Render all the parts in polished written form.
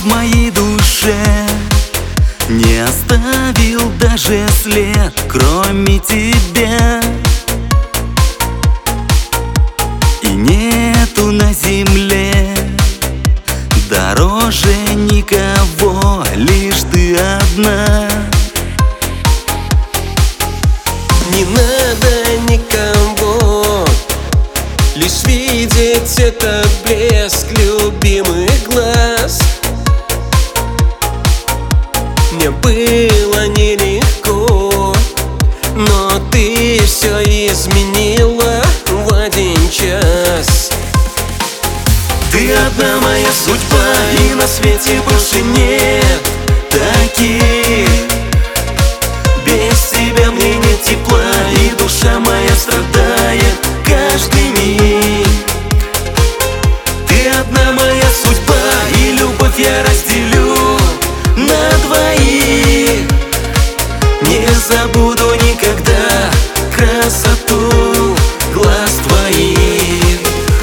моей душе не оставил даже след, кроме тебя. И нету на земле дороже никого, лишь ты одна. Не надо никого, лишь видеть этот блеск любимых глаз. Мне было нелегко, но ты все изменила в один час. Ты одна моя судьба, и на свете больше нет таких. Без тебя мне нет тепла, и душа моя страдает каждый миг. Ты одна моя судьба, и любовь я разделю на двоих. Не забуду никогда красоту глаз твоих.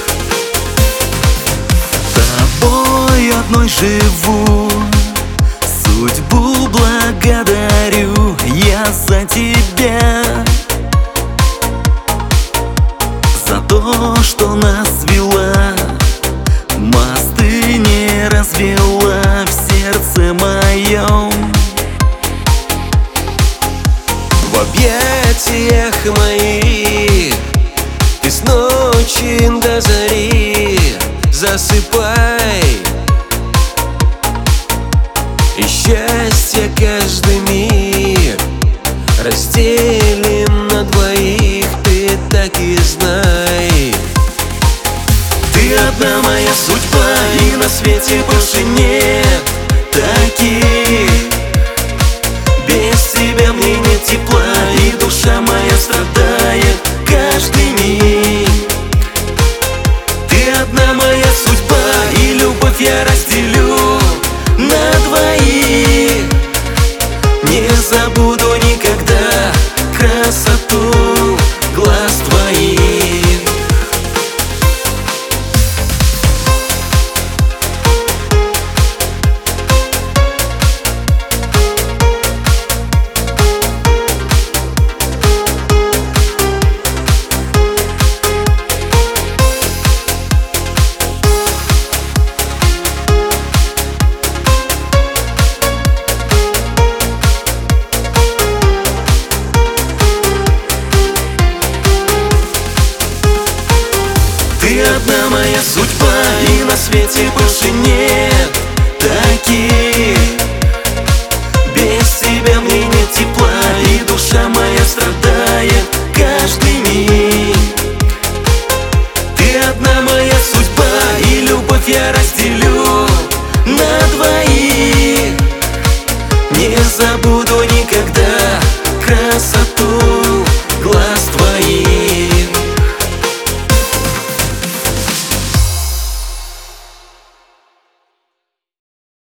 Тобой одной живу, судьбу благодарю я за тебя, за то, что нас свела, мосты не развела в сердце моем. В объятиях моих ты с ночи до зари засыпай, и счастье каждый миг разделим на двоих, ты так и знай. Ты одна моя судьба, и на свете больше нет таких. Без тебя мне нет тепла, и душа моя страдает каждый миг. Ты одна моя судьба, и любовь я разделю на двоих. Не забуду никогда красоту глаз твоих. Ты одна моя судьба, и на свете больше нет